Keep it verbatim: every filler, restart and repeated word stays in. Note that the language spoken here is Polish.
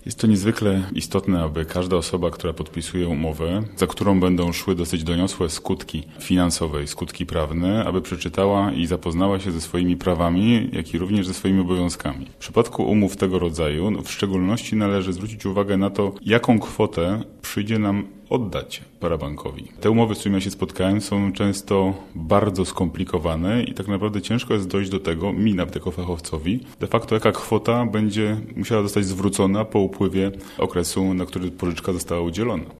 Jest to niezwykle istotne, aby każda osoba, która podpisuje umowę, za którą będą szły dosyć doniosłe skutki finansowe i skutki prawne, aby przeczytała i zapoznała się ze swoimi prawami, jak i również ze swoimi obowiązkami. W przypadku umów tego rodzaju no, w szczególności należy zwrócić uwagę na to, jaką kwotę przyjdzie nam oddać parabankowi. Te umowy, z którymi ja się spotkałem, są często bardzo skomplikowane i tak naprawdę ciężko jest dojść do tego, mi nawet jako fachowcowi, de facto jaka kwota będzie musiała zostać zwrócona po upływie okresu, na który pożyczka została udzielona.